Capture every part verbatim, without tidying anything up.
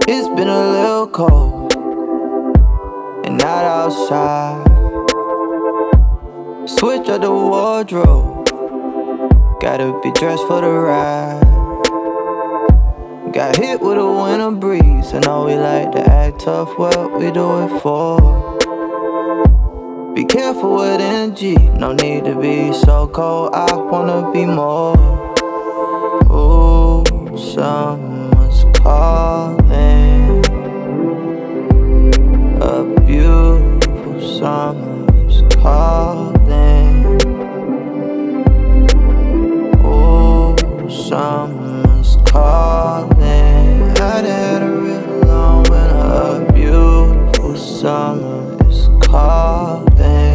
It's been a little cold and not outside. Switch up the wardrobe, gotta be dressed for the ride. Got hit with a winter breeze, I know we like to act tough, what we do it for. Be careful with energy, no need to be so cold, I wanna be more. Ooh, summer's calling, a beautiful summer's calling. Ooh, summer's calling. I'd had a real long winter, a beautiful summer is calling.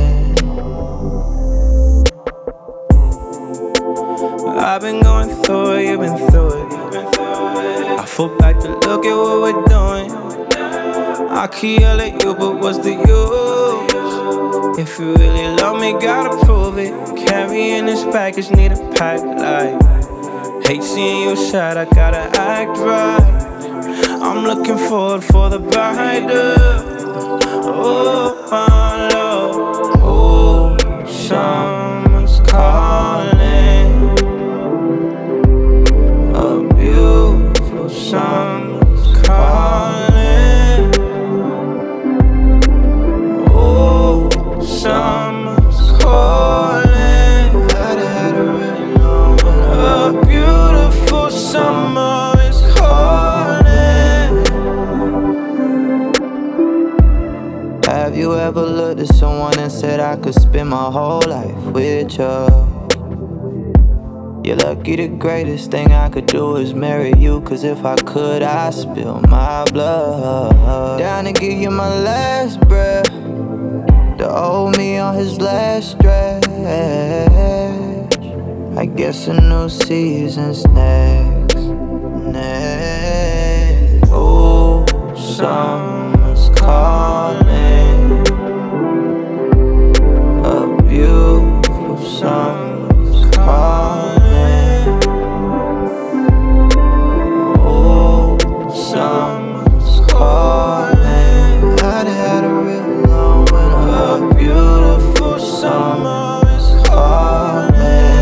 I've been going through it, you've been through it. I fall back to look at what we're doing. I can yell at you, but what's the use? If you really love me, gotta prove it. Carrying this baggage, need a pack light. Hate seeing you sad, I gotta act right. I'm looking forward for the brighter. Oh, my love. Oh, summer's calling. A beautiful summer's calling. Oh, summer's calling. I'd had a really long winter, A beautiful summer is calling. have you ever looked at someone and said I could spend my whole life with you? You're lucky, the greatest thing I could do is marry you. Cause if I could, I'd spill my blood. Down to give you my last breath, to hold me on his last stretch. I guess a new season's next, next. Oh, summer's calling, a beautiful summer's calling. Oh, summer's calling. I'd had a real long winter, A beautiful summer is calling.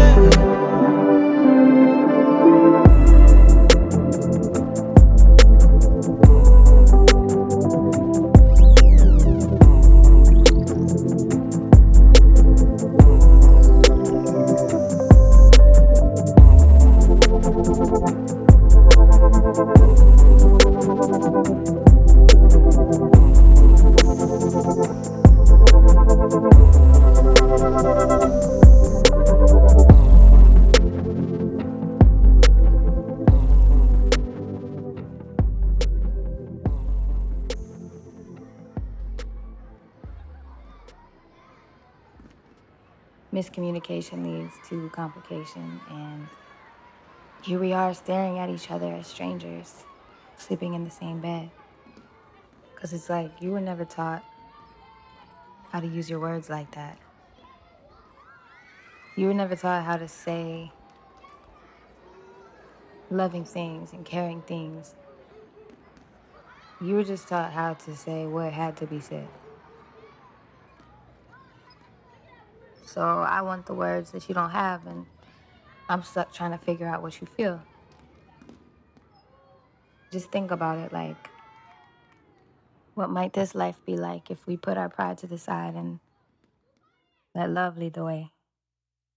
Miscommunication leads to complication, and here we are staring at each other as strangers, sleeping in the same bed. Because it's like you were never taught how to use your words like that. You were never taught how to say loving things and caring things. You were just taught how to say what had to be said. So I want the words that you don't have, and I'm stuck trying to figure out what you feel. Just think about it, like, what might this life be like if we put our pride to the side and let love lead the way?